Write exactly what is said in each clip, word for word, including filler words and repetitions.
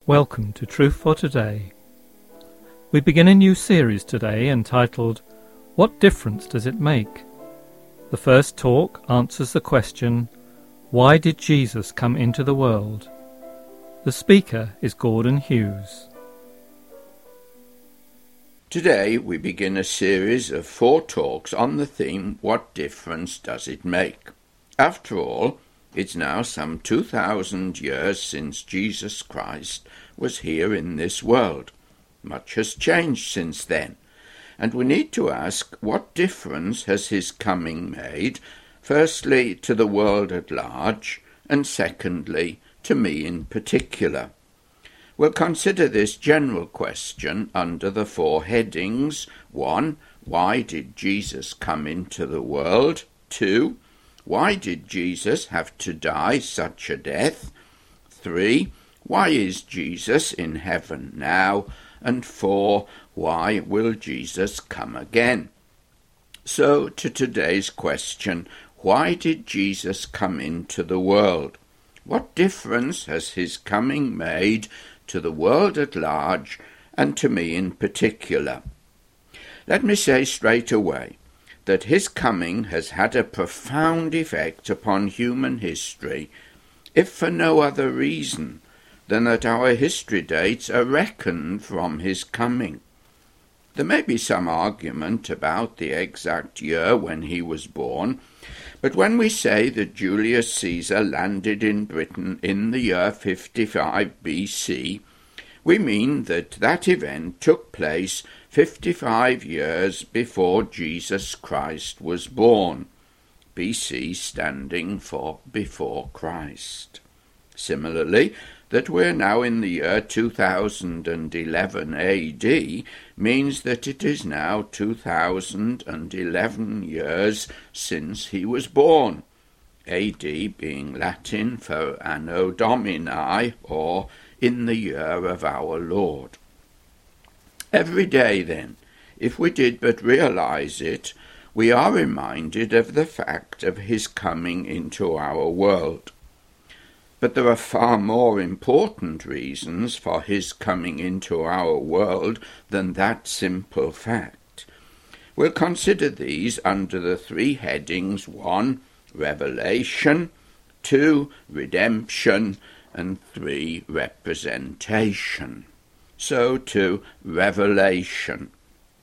Welcome to Truth for Today. We begin a new series today entitled, What Difference Does It Make? The first talk answers the question, Why did Jesus come into the world? The speaker is Gordon Hughes. Today we begin a series of four talks on the theme, What Difference Does It Make? After all, it's now some two thousand years since Jesus Christ was here in this world. Much has changed since then, and we need to ask, what difference has his coming made, firstly to the world at large, and secondly to me in particular? We'll consider this general question under the four headings. One, why did Jesus come into the world? Two, why did Jesus have to die such a death? Three, why is Jesus in heaven now? And four, why will Jesus come again? So to today's question, why did Jesus come into the world? What difference has his coming made to the world at large and to me in particular? Let me say straight away that his coming has had a profound effect upon human history, if for no other reason than that our history dates are reckoned from his coming. There may be some argument about the exact year when he was born, but when we say that Julius Caesar landed in Britain in the year fifty-five B C, we mean that that event took place fifty-five years before Jesus Christ was born, B C standing for before Christ. Similarly, that we're now in the year two thousand eleven A D means that it is now two thousand eleven years since he was born, A D being Latin for Anno Domini, or in the year of our Lord. Every day, then, if we did but realize it, we are reminded of the fact of his coming into our world. But there are far more important reasons for his coming into our world than that simple fact. We'll consider these under the three headings: one, revelation; two, redemption; and three, representation. So to revelation.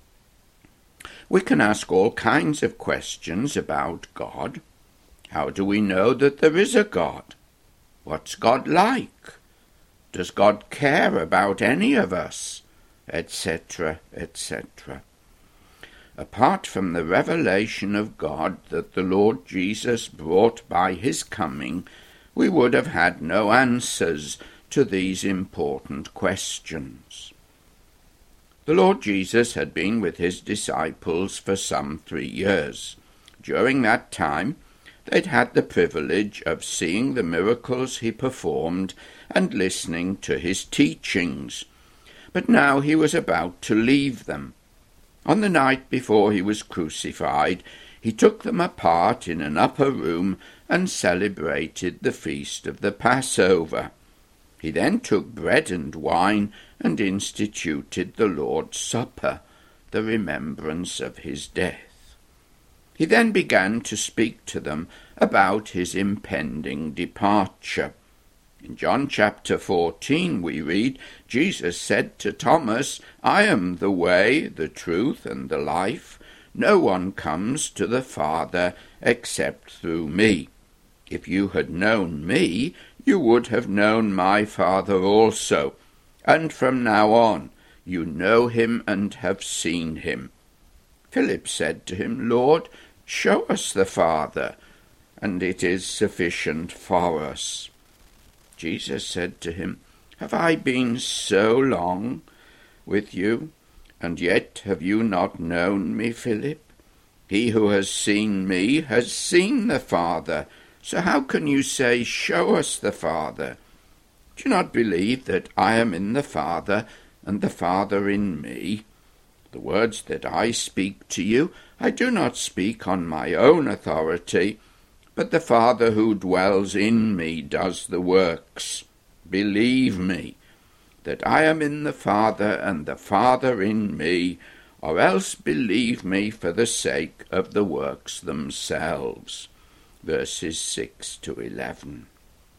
We can ask all kinds of questions about God. How do we know that there is a God? What's God like? Does God care about any of us? Etc., et cetera. Apart from the revelation of God that the Lord Jesus brought by his coming, we would have had no answers to these important questions. The Lord Jesus had been with his disciples for some three years. During that time, they'd had the privilege of seeing the miracles he performed and listening to his teachings. But now he was about to leave them. On the night before he was crucified, he took them apart in an upper room and celebrated the feast of the Passover. He then took bread and wine and instituted the Lord's Supper, the remembrance of his death. He then began to speak to them about his impending departure. In John chapter fourteen we read, Jesus said to Thomas, I am the way, the truth, and the life. No one comes to the Father except through me. If you had known me, you would have known my Father also. And from now on, you know him and have seen him. Philip said to him, Lord, show us the Father, and it is sufficient for us. Jesus said to him, Have I been so long with you, and yet have you not known me, Philip? He who has seen me has seen the Father. So how can you say, Show us the Father? Do you not believe that I am in the Father, and the Father in me? The words that I speak to you, I do not speak on my own authority, but the Father who dwells in me does the works. Believe me that I am in the Father, and the Father in me, or else believe me for the sake of the works themselves. Verses six to eleven.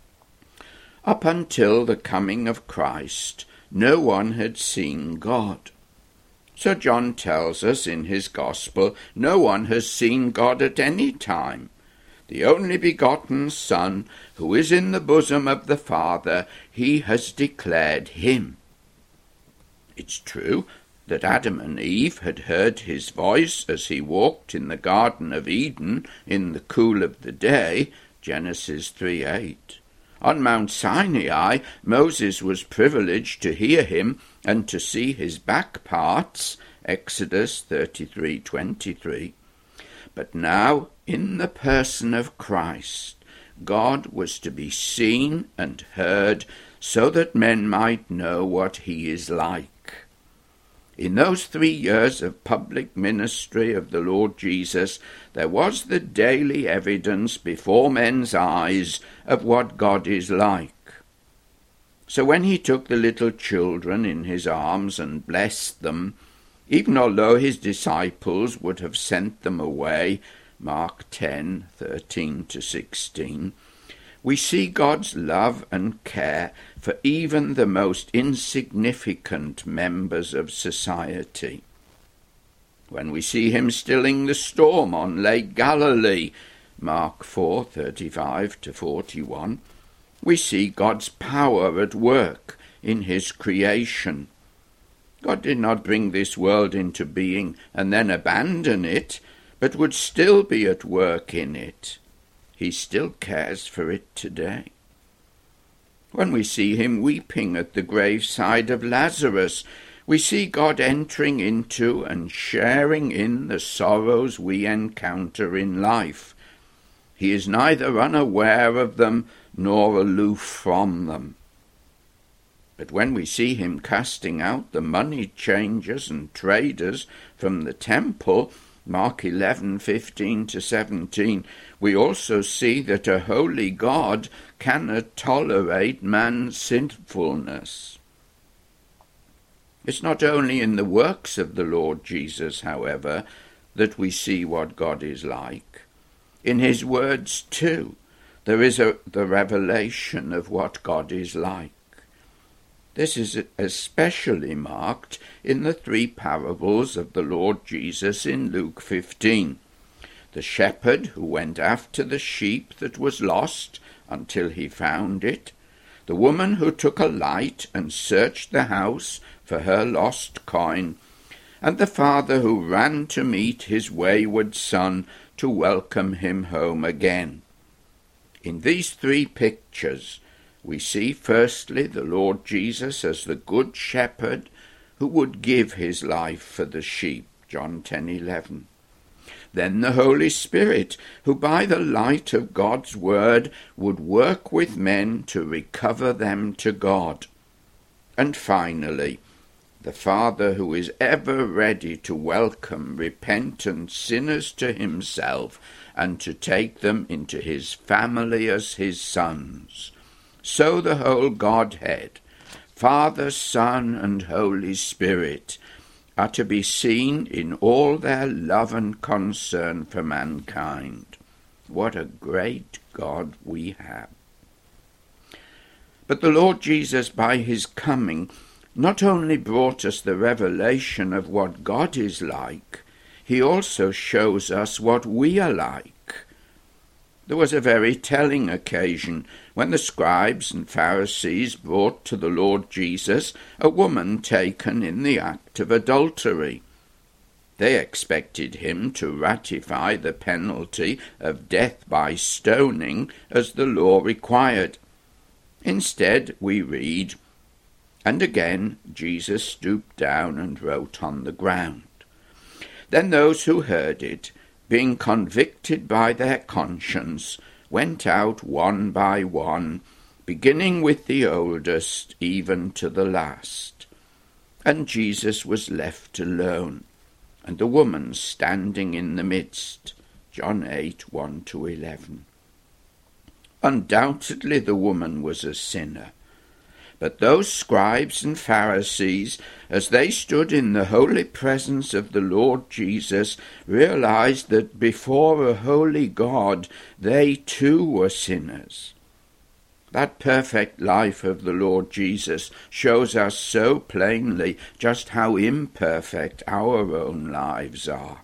Up until the coming of Christ, no one had seen God. So John tells us in his Gospel, no one has seen God at any time. The only begotten Son, who is in the bosom of the Father, he has declared him. It's true that Adam and Eve had heard his voice as he walked in the Garden of Eden in the cool of the day, Genesis three eight. On Mount Sinai, Moses was privileged to hear him and to see his back parts, Exodus thirty-three twenty-three. But now, in the person of Christ, God was to be seen and heard so that men might know what he is like. In those three years of public ministry of the Lord Jesus, there was the daily evidence before men's eyes of what God is like. So when he took the little children in his arms and blessed them, even although his disciples would have sent them away, Mark ten thirteen to sixteen, we see God's love and care for even the most insignificant members of society. When we see him stilling the storm on Lake Galilee, Mark four thirty-five to forty-one, we see God's power at work in his creation. God did not bring this world into being and then abandon it, but would still be at work in it. He still cares for it today. When we see him weeping at the graveside of Lazarus, we see God entering into and sharing in the sorrows we encounter in life. He is neither unaware of them nor aloof from them. But when we see him casting out the money changers and traders from the temple, Mark eleven fifteen to seventeen, we also see that a holy God cannot tolerate man's sinfulness. It's not only in the works of the Lord Jesus, however, that we see what God is like. In his words, too, there is a, the revelation of what God is like. This is especially marked in the three parables of the Lord Jesus in Luke fifteen. The shepherd who went after the sheep that was lost until he found it, the woman who took a light and searched the house for her lost coin, and the father who ran to meet his wayward son to welcome him home again. In these three pictures, we see firstly the Lord Jesus as the good shepherd who would give his life for the sheep, John ten eleven. Then the Holy Spirit, who by the light of God's word would work with men to recover them to God. And finally, the Father who is ever ready to welcome repentant sinners to himself and to take them into his family as his sons. So the whole Godhead, Father, Son, and Holy Spirit, are to be seen in all their love and concern for mankind. What a great God we have. But the Lord Jesus, by his coming, not only brought us the revelation of what God is like, he also shows us what we are like. There was a very telling occasion when the scribes and Pharisees brought to the Lord Jesus a woman taken in the act of adultery. They expected him to ratify the penalty of death by stoning as the law required. Instead, we read, "And again Jesus stooped down and wrote on the ground. Then those who heard it, being convicted by their conscience, went out one by one, beginning with the oldest, even to the last. And Jesus was left alone, and the woman standing in the midst." John eight one to eleven. Undoubtedly the woman was a sinner, But those scribes and Pharisees, as they stood in the holy presence of the Lord Jesus, realized that before a holy God they too were sinners. That perfect life of the Lord Jesus shows us so plainly just how imperfect our own lives are.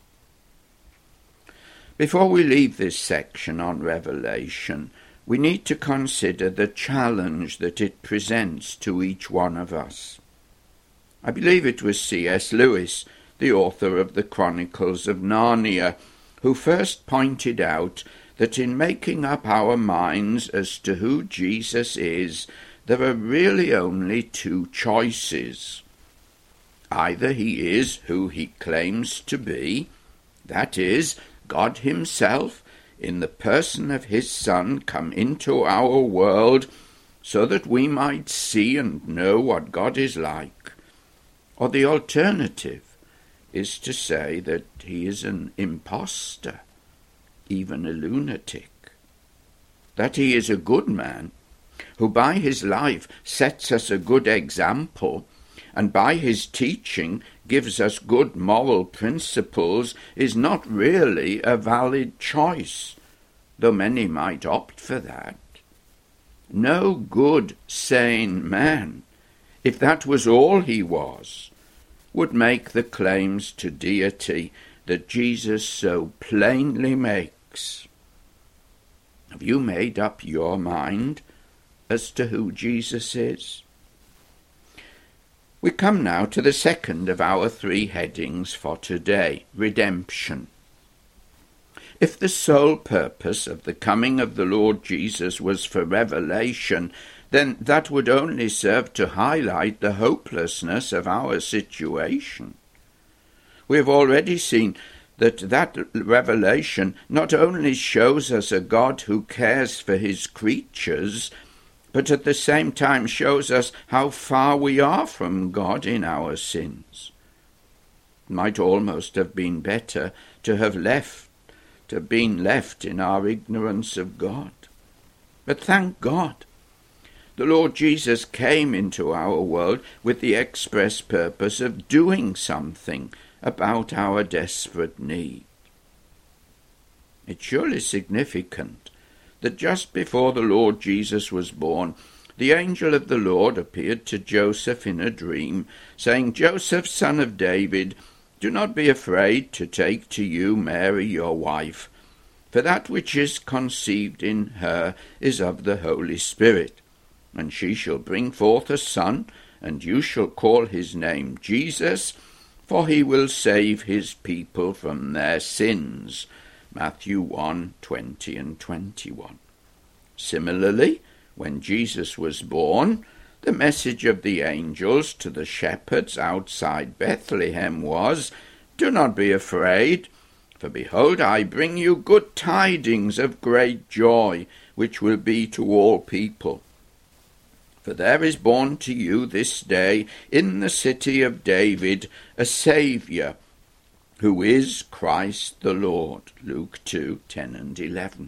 Before we leave this section on Revelation, we need to consider the challenge that it presents to each one of us. I believe it was C S Lewis, the author of the Chronicles of Narnia, who first pointed out that in making up our minds as to who Jesus is, there are really only two choices. Either he is who he claims to be, that is, God himself, in the person of his Son, come into our world so that we might see and know what God is like. Or the alternative is to say that he is an impostor, even a lunatic, that he is a good man who by his life sets us a good example and by his teaching gives us good moral principles, is not really a valid choice, though many might opt for that. No good, sane man, if that was all he was, would make the claims to deity that Jesus so plainly makes. Have you made up your mind as to who Jesus is? We come now to the second of our three headings for today, redemption. If the sole purpose of the coming of the Lord Jesus was for revelation, then that would only serve to highlight the hopelessness of our situation. We have already seen that that revelation not only shows us a God who cares for his creatures, but at the same time shows us how far we are from God in our sins. It might almost have been better to have left, to have been left in our ignorance of God. But thank God, the Lord Jesus came into our world with the express purpose of doing something about our desperate need. It's surely significant that just before the Lord Jesus was born, the angel of the Lord appeared to Joseph in a dream, saying, "Joseph, son of David, do not be afraid to take to you Mary your wife, for that which is conceived in her is of the Holy Spirit, and she shall bring forth a son, and you shall call his name Jesus, for he will save his people from their sins." Matthew one, twenty and twenty-one. Similarly, when Jesus was born, the message of the angels to the shepherds outside Bethlehem was, "Do not be afraid, for behold, I bring you good tidings of great joy, which will be to all people. For there is born to you this day in the city of David a Saviour, who is Christ the Lord." Luke two, ten and eleven.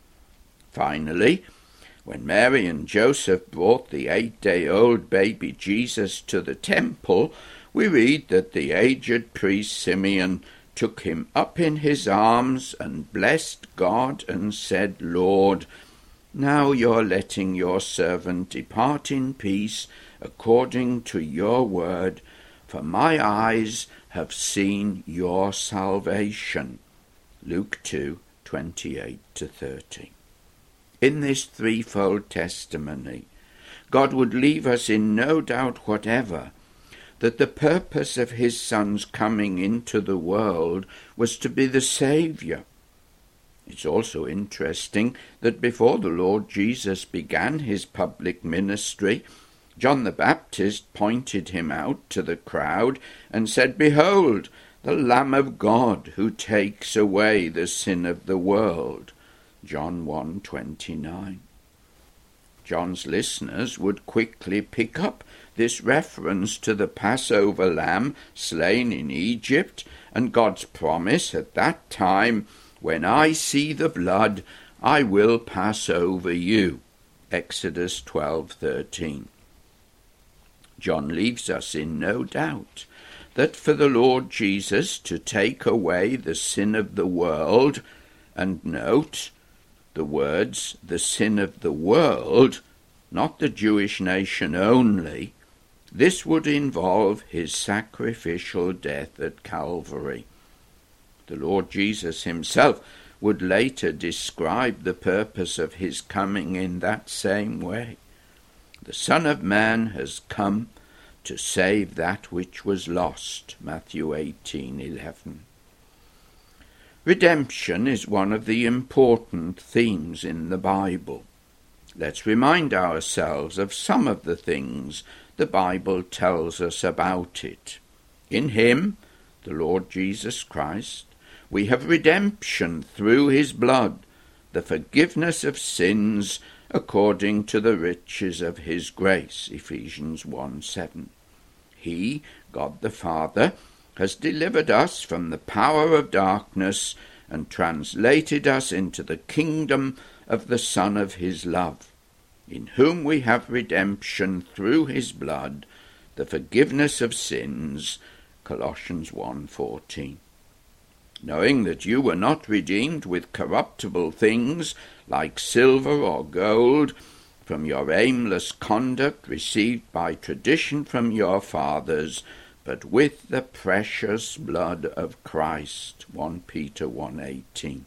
Finally, when Mary and Joseph brought the eight-day-old baby Jesus to the temple, we read that the aged priest Simeon took him up in his arms and blessed God and said, "Lord, now you're letting your servant depart in peace according to your word, for my eyes have seen your salvation." Luke two, twenty-eight to thirty. In this threefold testimony, God would leave us in no doubt whatever that the purpose of his Son's coming into the world was to be the Saviour. It's also interesting that before the Lord Jesus began his public ministry, John the Baptist pointed him out to the crowd and said, "Behold, the Lamb of God who takes away the sin of the world." John one, twenty-nine. John's listeners would quickly pick up this reference to the Passover lamb slain in Egypt and God's promise at that time, "When I see the blood, I will pass over you." Exodus twelve, thirteen. John leaves us in no doubt that for the Lord Jesus to take away the sin of the world, and note the words, the sin of the world, not the Jewish nation only, this would involve his sacrificial death at Calvary. The Lord Jesus himself would later describe the purpose of his coming in that same way. The Son of Man has come to save that which was lost, Matthew eighteen eleven. Redemption is one of the important themes in the Bible. Let's remind ourselves of some of the things the Bible tells us about it. In him, the Lord Jesus Christ, we have redemption through his blood, the forgiveness of sins according to the riches of his grace, Ephesians one seven. He, God the Father, has delivered us from the power of darkness and translated us into the kingdom of the Son of his love, in whom we have redemption through his blood, the forgiveness of sins, Colossians one fourteen. Knowing that you were not redeemed with corruptible things like silver or gold from your aimless conduct received by tradition from your fathers, but with the precious blood of Christ, First Peter one eighteen.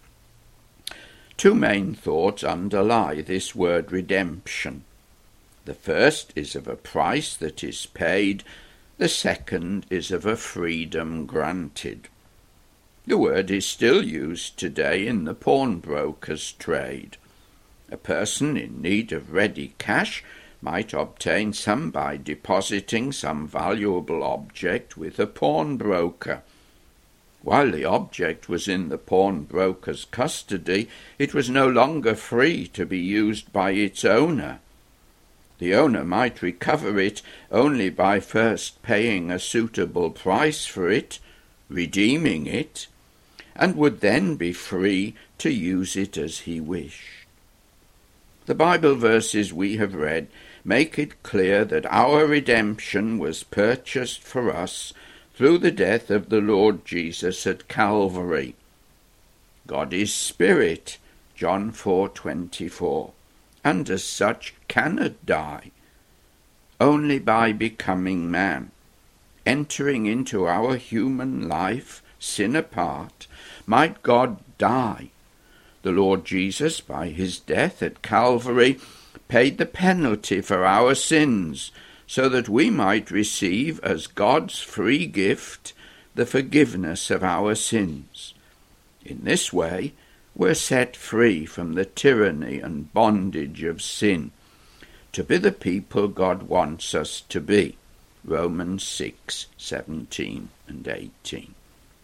Two main thoughts underlie this word redemption. The first is of a price that is paid, the second is of a freedom granted. The word is still used today in the pawnbroker's trade. A person in need of ready cash might obtain some by depositing some valuable object with a pawnbroker. While the object was in the pawnbroker's custody, it was no longer free to be used by its owner. The owner might recover it only by first paying a suitable price for it, redeeming it, and would then be free to use it as he wished. The Bible verses we have read make it clear that our redemption was purchased for us through the death of the Lord Jesus at Calvary. God is spirit, John four twenty-four, and as such cannot die. Only by becoming man, entering into our human life, sin apart, might God die. The Lord Jesus, by his death at Calvary, paid the penalty for our sins, so that we might receive as God's free gift the forgiveness of our sins. In this way, we're set free from the tyranny and bondage of sin, to be the people God wants us to be. Romans six seventeen and eighteen.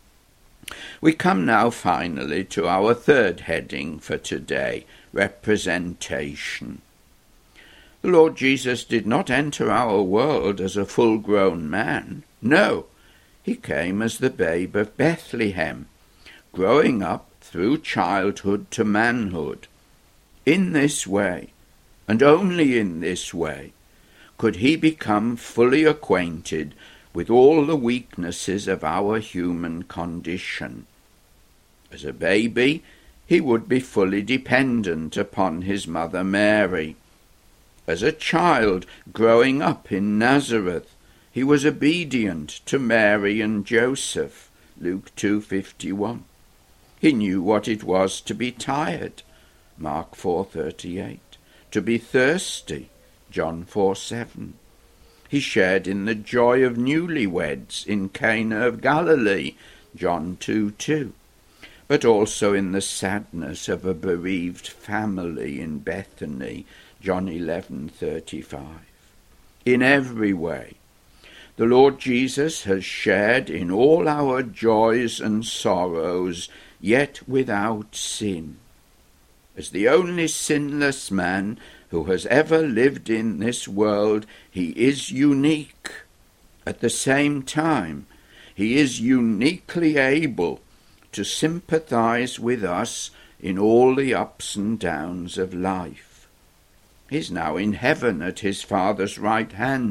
We come now finally to our third heading for today, representation. The Lord Jesus did not enter our world as a full-grown man. No, he came as the babe of Bethlehem, growing up through childhood to manhood. In this way, and only in this way, could he become fully acquainted with all the weaknesses of our human condition. As a baby, he would be fully dependent upon his mother Mary. As a child growing up in Nazareth, he was obedient to Mary and Joseph, Luke two fifty-one. He knew what it was to be tired, Mark four thirty-eight, to be thirsty, John four seven. He shared in the joy of newlyweds in Cana of Galilee, John two two, but also in the sadness of a bereaved family in Bethany, John eleven thirty-five. In every way, the Lord Jesus has shared in all our joys and sorrows, yet without sin. As the only sinless man who has ever lived in this world, he is unique. At the same time, he is uniquely able to sympathize with us in all the ups and downs of life. He is now in heaven at his Father's right hand,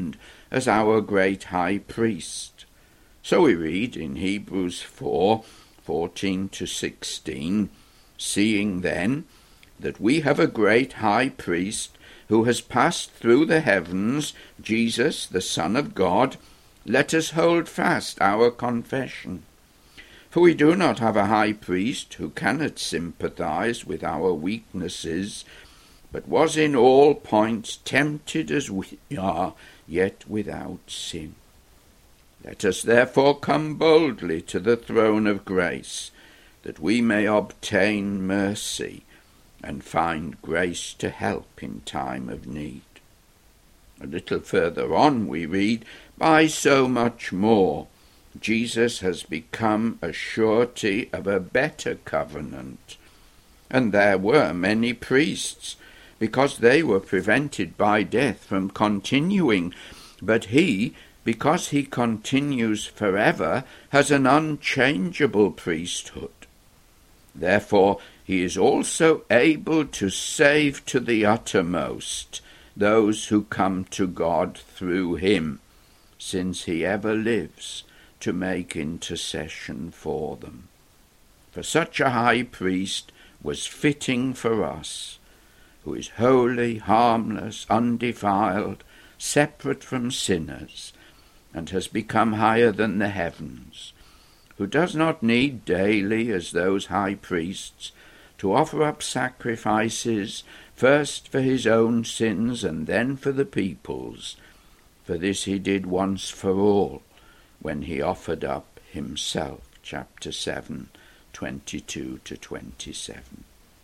as our great high priest. So we read in Hebrews four, fourteen to sixteen, "Seeing then that we have a great high priest who has passed through the heavens, Jesus, the Son of God, let us hold fast our confession. For we do not have a high priest who cannot sympathize with our weaknesses, but was in all points tempted as we are, yet without sin. Let us therefore come boldly to the throne of grace, that we may obtain mercy and find grace to help in time of need." A little further on we read, "By so much more Jesus has become a surety of a better covenant. And there were many priests, because they were prevented by death from continuing, but he, because he continues forever, has an unchangeable priesthood. Therefore he is also able to save to the uttermost those who come to God through him, since he ever lives to make intercession for them. For such a high priest was fitting for us, who is holy, harmless, undefiled, separate from sinners, and has become higher than the heavens, who does not need daily, as those high priests, to offer up sacrifices, first for his own sins and then for the people's. For this he did once for all, when he offered up himself." Chapter seven, twenty-two to twenty-seven.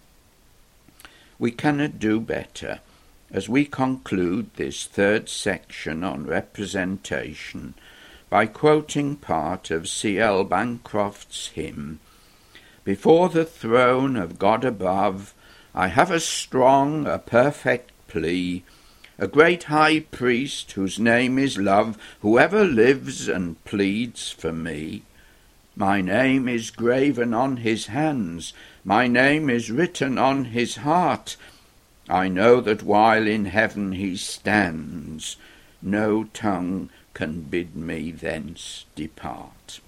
We cannot do better, as we conclude this third section on representation, by quoting part of C L Bancroft's hymn, "Before the throne of God above, I have a strong, a perfect plea, a great high priest whose name is love, who ever lives and pleads for me. My name is graven on his hands, my name is written on his heart. I know that while in heaven he stands, no tongue can bid me thence depart."